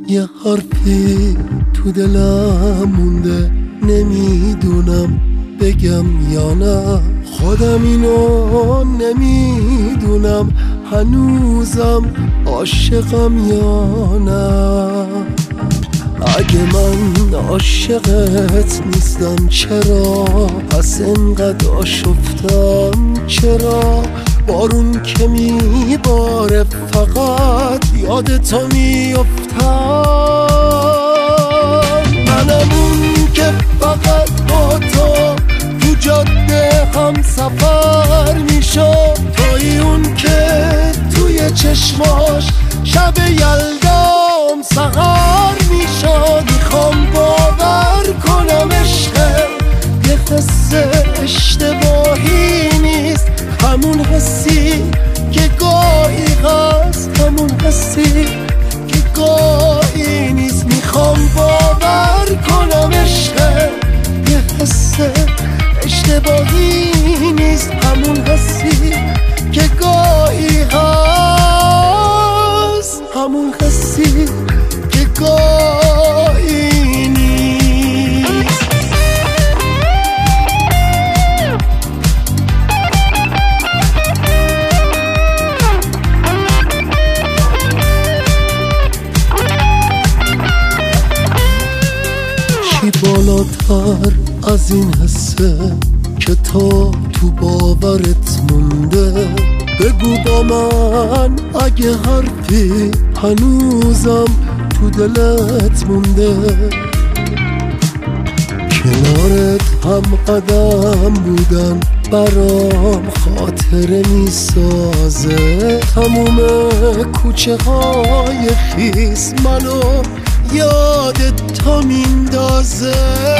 یه حرفی تو دلم مونده، نمیدونم بگم یا نه. خودم اینو نمیدونم هنوزم عاشقم یا نه. اگه من عاشقت نیستم چرا پس انقدر آشفتم؟ چرا بارون که میباره فقط یاد تو میافتم؟ منم اون که فقط با تو جاده هم سفر میشم، توی اون که توی چشماش شب یلدام سهر میشم. میخوام باور کنم عشق یه قصه اشتباهی نیست، همون حسی که گاهی هست، همون حسی که گاهی نیست. میخوام باور کنم عشق یه قصه اشتباهی نیست، همون حسی که گاهی هست، همون حسی که گاهی نیست. چی بالاتر از این حسه که تو باورت مونده؟ بگو با من اگه حرفی هنوزم تو دلت مونده. کنارت هم قدم بودن برام خاطره میسازه، تموم کوچه های خیس منو یادت تا میندازه.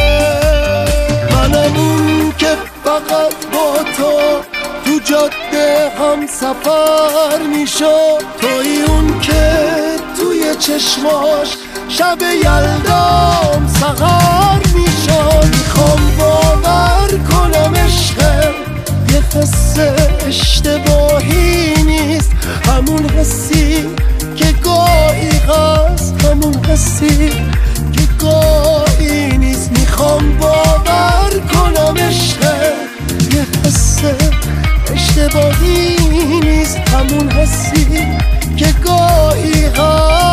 منم اون که فقط با تو جاده هم سفر میشم، توی اون که توی چشماش شب یلدام سهر میشم. میخوام باور کنم عشق یه قصه اشتباهی نیست، همون حسی که گاهی هست، همون حسی که گاهی نیست. میخوام باور کنم عشق یه قصه اشتباهی نیست، همون حسی که گاهی هست.